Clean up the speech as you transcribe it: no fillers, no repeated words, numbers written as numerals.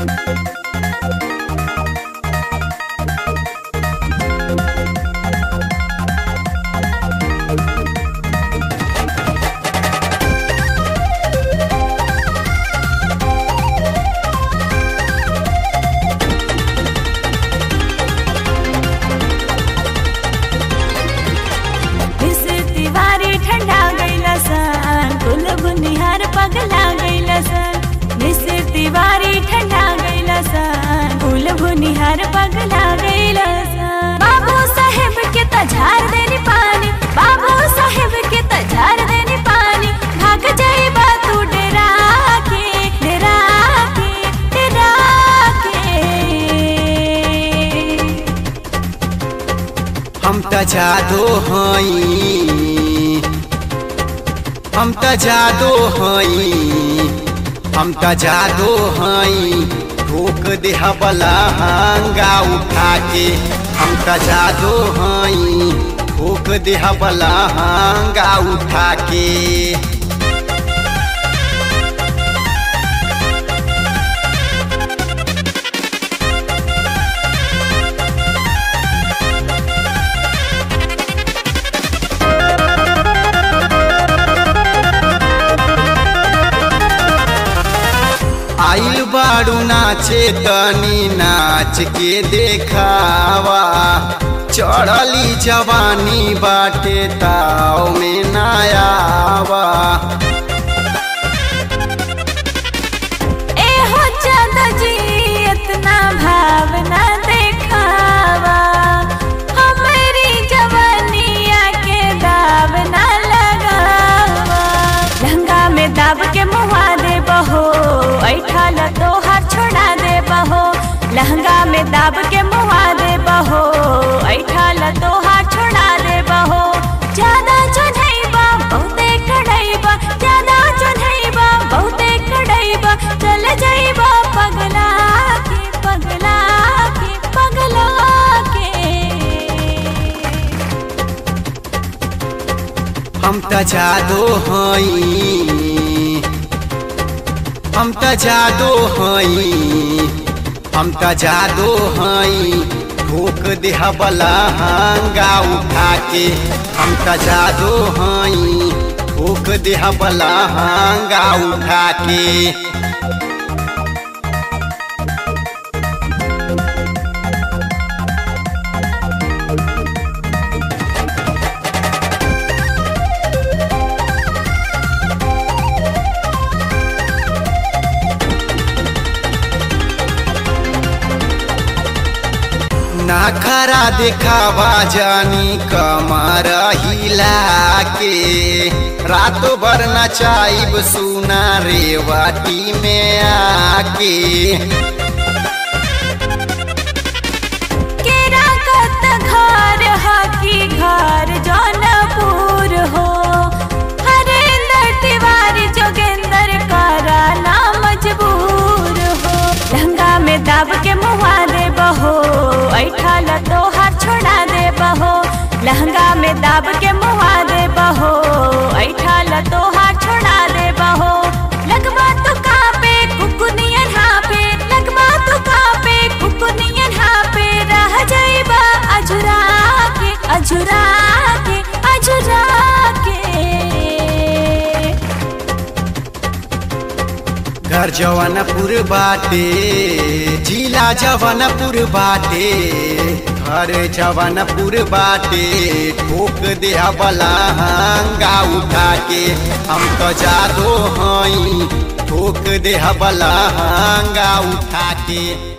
पगला गईला सन मिस्र तिवारी ठंडा गईला सन फूल भुनिहार पगला गईला सन बाबू साहेब के तझार देनी पानी बाबू साहेब के तझार देनी पानी भाग जाइबा तू डेरा के डेरा के डेरा के हम त जादू हई हम त जादू हई हम त जादू हई ठोक देहबला हांगा उठा के हम त जादू हई ठोक देहबला हांगा उठा के आइल बाड़ू नाचे तनी नाच के देखावा चढ़ली जवानी बाटे ताव में नायावा ए हो ज्यादा जी इतना भावना देखावा हमारी जवानिया के दाव ना लगावा लहंगा में दाब के मुहा दे बहो ऐठाल तोहार छोड़ा दे बहो लहंगा में दाब के मुहा दे बहो ऐठाल तोहार छोड़ा दे बहो ज्यादा चढ़ैबा बहुते कड़ैबा ज्यादा चढ़ैबा बहुते कड़ैबा चल जाइबा पगला के पगला के पगला के हम त जादू हई हम त जादू हई हम त जादू हई ठोक देहबला हांगा उठा के हम त जादू हई ठोक देहबला हांगा उठा के नाखरा दिखावा जानी कमर हिला के रातों भर नचाइब सुना रेवाटी में आके केरा कत घर हकी घर जौनपुर हो हरेंद्र तिवारी जोगेंद्र करा ना मजबूर हो लहंगा में दाब के मुहा दे बहो ऐठाल तोहार छोड़ा दे बहो लहंगा में दाब के मुहा दे बहो ऐठाल तोहार छोड़ा दे बहो लगवा तू कापे कुकुनियन हापे लगवा तू कापे कुकुनियन हापे रह जाइबा अजुरा के अजुरा के अजुरा के घर जवानपुर बाटे जिला जवानपुर बाटे घर जवानपुर बाटे ठोक देहबला हांगा उठा के हम तो जादू हई ठोक देहबला हांगा उठा के।